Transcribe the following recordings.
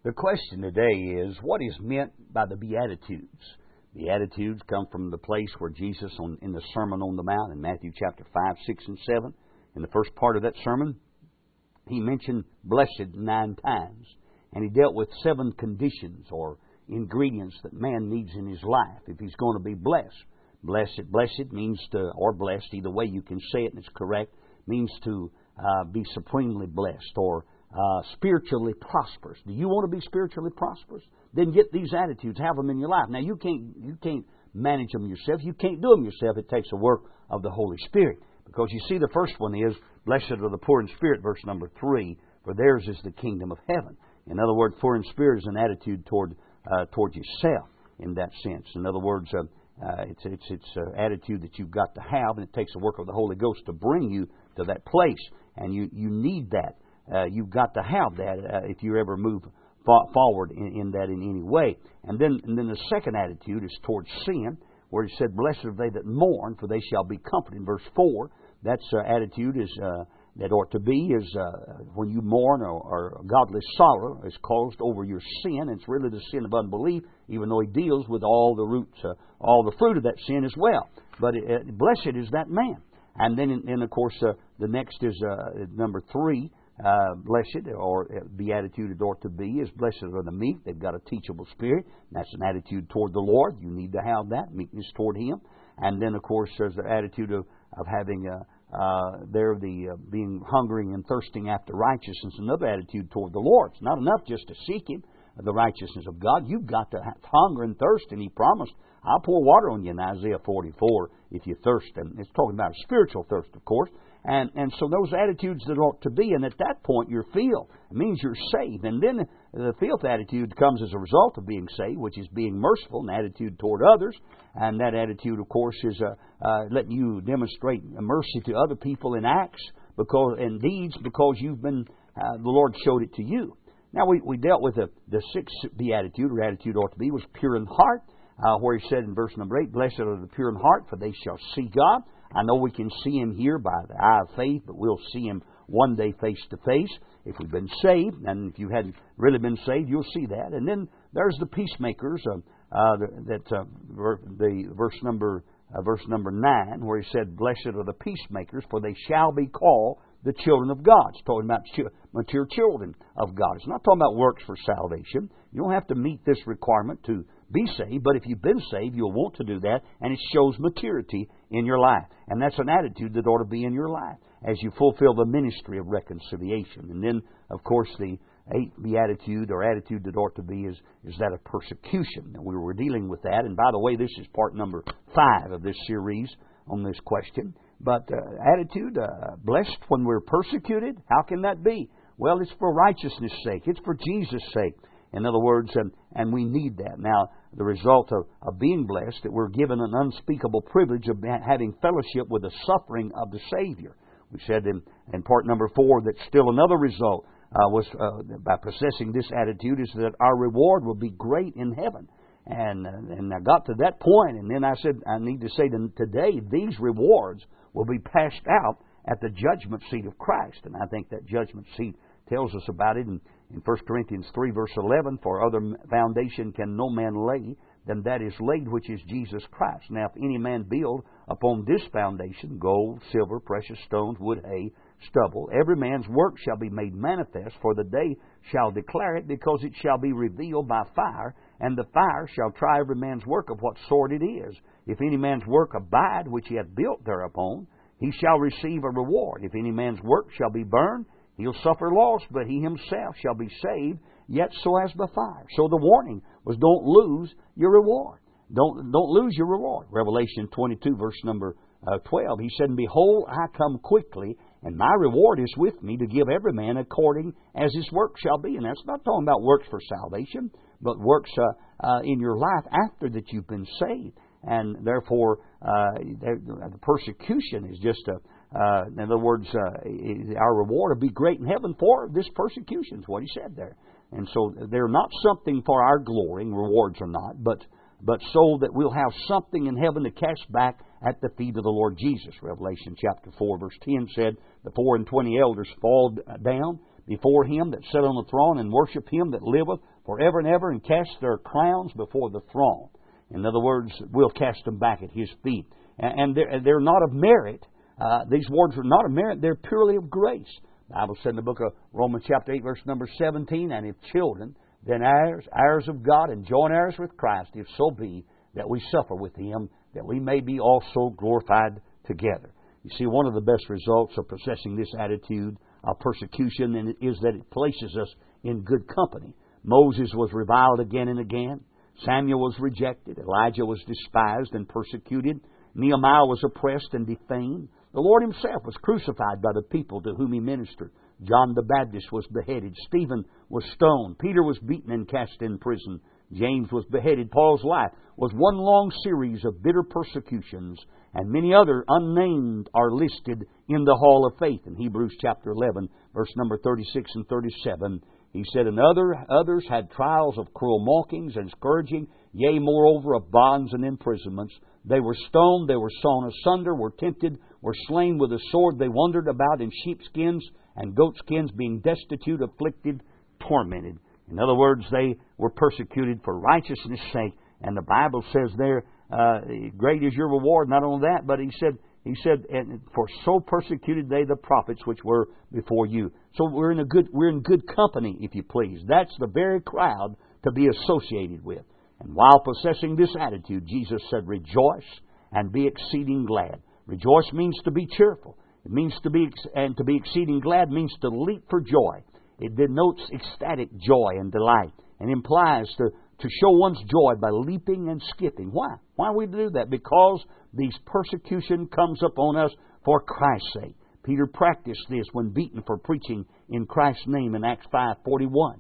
The question today is, what is meant by the Beatitudes? Beatitudes come from the place where Jesus, in the Sermon on the Mount, in Matthew chapter 5, 6, and 7, in the first part of that sermon, He mentioned blessed 9 times. And He dealt with 7 conditions or ingredients that man needs in his life if he's going to be blessed. Blessed means to, or blessed, either way you can say it and it's correct, means to be supremely blessed or spiritually prosperous. Do you want to be spiritually prosperous? Then get these attitudes, have them in your life. Now you can't manage them yourself. You can't do them yourself. It takes the work of the Holy Spirit. Because you see, the first one is, blessed are the poor in spirit, verse number 3, for theirs is the kingdom of heaven. In other words, poor in spirit is an attitude toward yourself in that sense. In other words, it's an attitude that you've got to have, and it takes the work of the Holy Ghost to bring you to that place. And you need that. You've got to have that if you ever move forward in that in any way. And then the second attitude is towards sin, where He said, blessed are they that mourn, for they shall be comforted. In verse 4, that's attitude is that ought to be is when you mourn or godly sorrow is caused over your sin. It's really the sin of unbelief, even though He deals with all the roots, all the fruit of that sin as well. But blessed is that man. And then of course, the next is number 3. Blessed, or beatitude it ought to be, is blessed are the meek. They've got a teachable spirit. That's an attitude toward the Lord. You need to have that, meekness toward Him. And then, of course, there's the attitude of having being hungering and thirsting after righteousness. Another attitude toward the Lord. It's not enough just to seek Him, the righteousness of God. You've got to have hunger and thirst, and He promised, I'll pour water on you in Isaiah 44 if you thirst. And it's talking about a spiritual thirst, of course. And so those attitudes that ought to be, and at that point you're filled. It means you're saved. And then the 5th attitude comes as a result of being saved, which is being merciful, an attitude toward others. And that attitude, of course, is letting you demonstrate mercy to other people in acts and deeds because you've been, the Lord showed it to you. Now we dealt with the 6th beatitude, or attitude ought to be, was pure in heart, where He said in verse number 8, blessed are the pure in heart, for they shall see God. I know we can see Him here by the eye of faith, but we'll see Him one day face to face if we've been saved. And if you hadn't really been saved, you'll see that. And then there's the peacemakers, verse number 9, where He said, blessed are the peacemakers, for they shall be called the children of God. It's talking about mature children of God. It's not talking about works for salvation. You don't have to meet this requirement to be saved, but if you've been saved, you'll want to do that, and it shows maturity in your life. And that's an attitude that ought to be in your life as you fulfill the ministry of reconciliation. And then, of course, the 8th beatitude, or attitude that ought to be, is that of persecution. And we were dealing with that. And by the way, this is part number 5 of this series on this question. But attitude, blessed when we're persecuted, how can that be? Well, it's for righteousness' sake. It's for Jesus' sake. In other words, and we need that. Now, the result of being blessed, that we're given an unspeakable privilege of having fellowship with the suffering of the Savior. We said in part number 4 that still another result was by possessing this attitude is that our reward will be great in heaven. And I got to that point, and then I said, I need to say that today these rewards will be passed out at the judgment seat of Christ. And I think that judgment seat tells us about it in 1 Corinthians 3, verse 11, for other foundation can no man lay than that is laid, which is Jesus Christ. Now, if any man build upon this foundation, gold, silver, precious stones, wood, hay, stubble, every man's work shall be made manifest, for the day shall declare it, because it shall be revealed by fire, and the fire shall try every man's work of what sort it is. If any man's work abide, which he hath built thereupon, he shall receive a reward. If any man's work shall be burned, he'll suffer loss, but he himself shall be saved, yet so as by fire. So the warning was, don't lose your reward. Don't lose your reward. Revelation 22, verse number 12, He said, behold, I come quickly, and my reward is with me to give every man according as his work shall be. And that's not talking about works for salvation, but works in your life after that you've been saved. And therefore, the persecution is just in other words, our reward will be great in heaven for this persecution, is what He said there. And so they're not something for our glory, rewards are not, but so that we'll have something in heaven to cast back at the feet of the Lord Jesus. Revelation chapter 4, verse 10 said, the 24 elders fall down before Him that sat on the throne, and worship Him that liveth forever and ever, and cast their crowns before the throne. In other words, we'll cast them back at His feet. And they're not of merit. These words are not of merit. They're purely of grace. The Bible said in the book of Romans chapter 8, verse number 17, and if children, then heirs, heirs of God, and joint heirs with Christ, if so be that we suffer with Him, that we may be also glorified together. You see, one of the best results of possessing this attitude of persecution is that it places us in good company. Moses was reviled again and again. Samuel was rejected. Elijah was despised and persecuted. Nehemiah was oppressed and defamed. The Lord Himself was crucified by the people to whom He ministered. John the Baptist was beheaded. Stephen was stoned. Peter was beaten and cast in prison. James was beheaded. Paul's life was one long series of bitter persecutions, and many other unnamed are listed in the hall of faith. In Hebrews chapter 11, verse number 36 and 37, he said, and others had trials of cruel mockings and scourging, yea, moreover, of bonds and imprisonments. They were stoned, they were sawn asunder, were tempted, were slain with a sword. They wandered about in sheepskins and goatskins, being destitute, afflicted, tormented. In other words, they were persecuted for righteousness' sake. And the Bible says there, great is your reward. Not only that, but he said, and for so persecuted they the prophets which were before you. So we're in good company, if you please. That's the very crowd to be associated with. And while possessing this attitude, Jesus said, rejoice and be exceeding glad. Rejoice means to be cheerful. It means to be exceeding glad means to leap for joy. It denotes ecstatic joy and delight, and implies to show one's joy by leaping and skipping. Why? Why we do that? Because these persecution comes upon us for Christ's sake. Peter practiced this when beaten for preaching in Christ's name in Acts 5:41.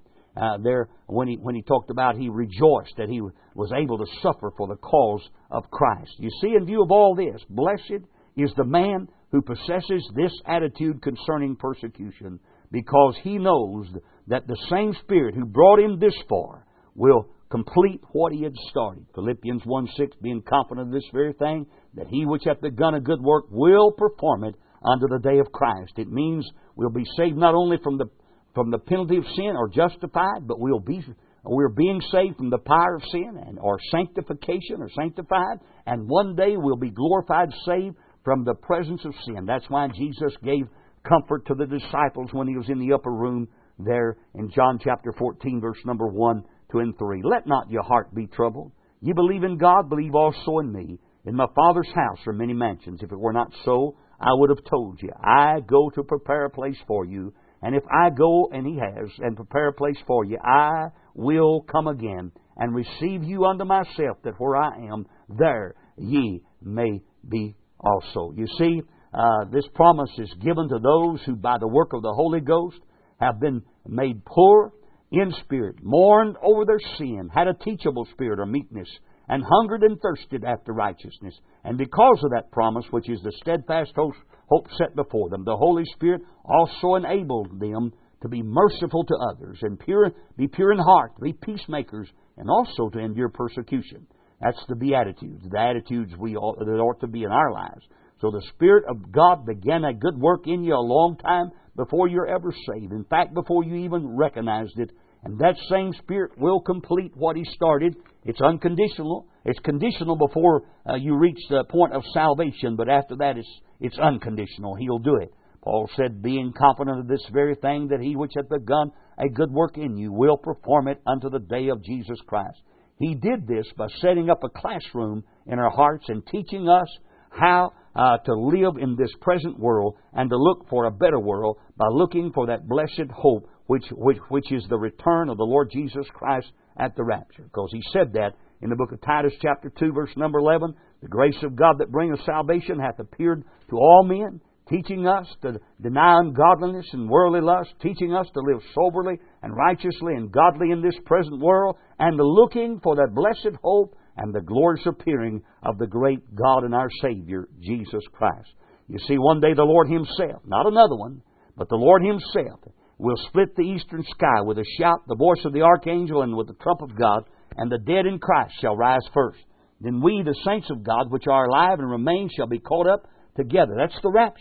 When he talked about he rejoiced that he was able to suffer for the cause of Christ. You see, in view of all this, blessed is the man who possesses this attitude concerning persecution, because he knows that the same Spirit who brought him this far will complete what he had started. Philippians 1:6, being confident of this very thing, that he which hath begun a good work will perform it unto the day of Christ. It means we'll be saved not only from the penalty of sin or justified, but we're being saved from the power of sin or sanctification or sanctified, and one day we'll be glorified, saved from the presence of sin. That's why Jesus gave comfort to the disciples when He was in the upper room there in John chapter 14, verse number 1, 2, and 3. Let not your heart be troubled. You believe in God, believe also in me. In my Father's house are many mansions. If it were not so, I would have told you. I go to prepare a place for you. And if I go, and He has, and prepare a place for you, I will come again and receive you unto myself, that where I am, there ye may be also. You see, this promise is given to those who by the work of the Holy Ghost have been made poor in spirit, mourned over their sin, had a teachable spirit or meekness, and hungered and thirsted after righteousness. And because of that promise, which is the steadfast hope set before them, the Holy Spirit also enabled them to be merciful to others and be pure in heart, to be peacemakers, and also to endure persecution. That's the Beatitudes, the attitudes that ought to be in our lives. So the Spirit of God began a good work in you a long time before you're ever saved. In fact, before you even recognized it. And that same Spirit will complete what He started. It's unconditional. It's conditional before you reach the point of salvation, but after that it's unconditional. He'll do it. Paul said, being confident of this very thing, that He which hath begun a good work in you will perform it unto the day of Jesus Christ. He did this by setting up a classroom in our hearts and teaching us how to live in this present world and to look for a better world by looking for that blessed hope which is the return of the Lord Jesus Christ at the rapture. Because He said that in the book of Titus chapter 2 verse number 11, the grace of God that bringeth salvation hath appeared to all men, teaching us to deny ungodliness and worldly lust, teaching us to live soberly and righteously and godly in this present world, and looking for that blessed hope and the glorious appearing of the great God and our Savior, Jesus Christ. You see, one day the Lord Himself, not another one, but the Lord Himself, will split the eastern sky with a shout, the voice of the archangel, and with the trump of God, and the dead in Christ shall rise first. Then we, the saints of God, which are alive and remain, shall be caught up together. That's the rapture.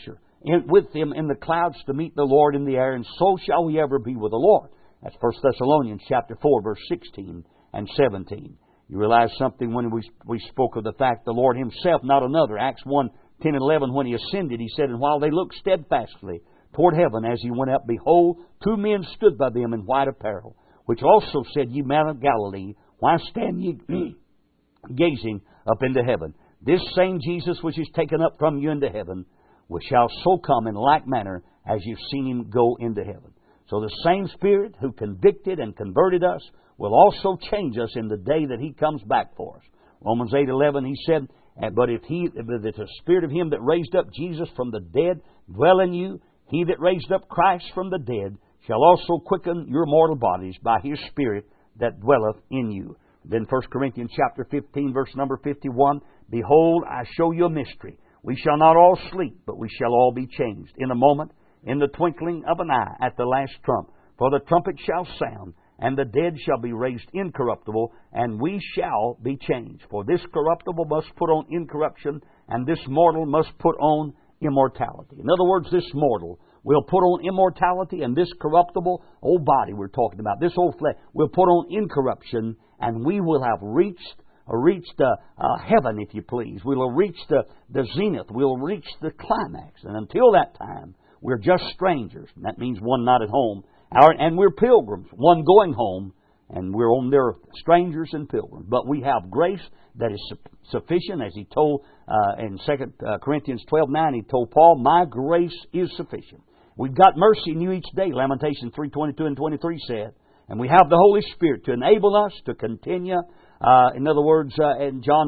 with Him in the clouds to meet the Lord in the air, and so shall we ever be with the Lord. That's 1 Thessalonians chapter 4, verse 16 and 17. You realize something when we spoke of the fact the Lord Himself, not another. Acts 1, 10 and 11, when He ascended, He said, and while they looked steadfastly toward heaven as He went up, behold, two men stood by them in white apparel, which also said, Ye men of Galilee, why stand ye gazing up into heaven? This same Jesus which is taken up from you into heaven, which shall so come in like manner as you've seen Him go into heaven. So the same Spirit who convicted and converted us will also change us in the day that He comes back for us. Romans 8:11, He said, but if the Spirit of Him that raised up Jesus from the dead dwell in you, He that raised up Christ from the dead shall also quicken your mortal bodies by His Spirit that dwelleth in you. Then 1 Corinthians chapter 15, verse number 51, behold, I show you a mystery. We shall not all sleep, but we shall all be changed. In a moment, in the twinkling of an eye, at the last trump. For the trumpet shall sound, and the dead shall be raised incorruptible, and we shall be changed. For this corruptible must put on incorruption, and this mortal must put on immortality. In other words, this mortal will put on immortality, and this corruptible old body we're talking about, this old flesh, will put on incorruption, and we will have reached heaven, if you please. We'll have reached the zenith. We'll reach the climax. And until that time, we're just strangers. And that means one not at home. And we're pilgrims, one going home, and we're on there, strangers and pilgrims. But we have grace that is sufficient, as He told in 2 Corinthians 12:9, He told Paul, my grace is sufficient. We've got mercy new each day, Lamentations 3:22 and 23 said. And we have the Holy Spirit to enable us to continue. In other words, in John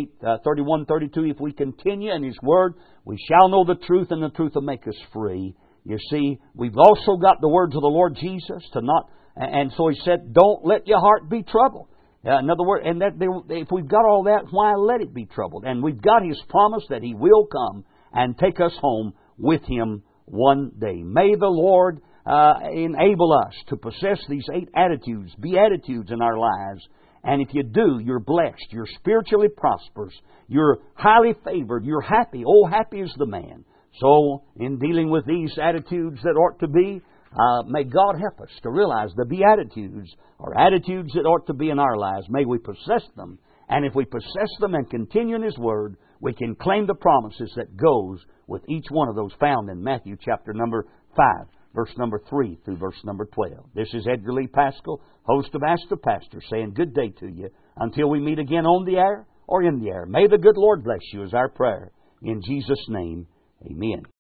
31:32, if we continue in His Word, we shall know the truth, and the truth will make us free. You see, we've also got the words of the Lord Jesus to not, and so He said, don't let your heart be troubled. In other words, and that if we've got all that, why let it be troubled? And we've got His promise that He will come and take us home with Him one day. May the Lord enable us to possess these 8 attitudes, beatitudes in our lives. And if you do, you're blessed, you're spiritually prosperous, you're highly favored, you're happy. Oh, happy is the man. So, in dealing with these attitudes that ought to be, may God help us to realize the beatitudes are attitudes that ought to be in our lives. May we possess them. And if we possess them and continue in His Word, we can claim the promises that goes with each one of those found in Matthew chapter number 5. Verse number 3 through verse number 12. This is Edgar Lee Pascal, host of Ask the Pastor, saying good day to you until we meet again on the air or in the air. May the good Lord bless you is our prayer. In Jesus' name, amen.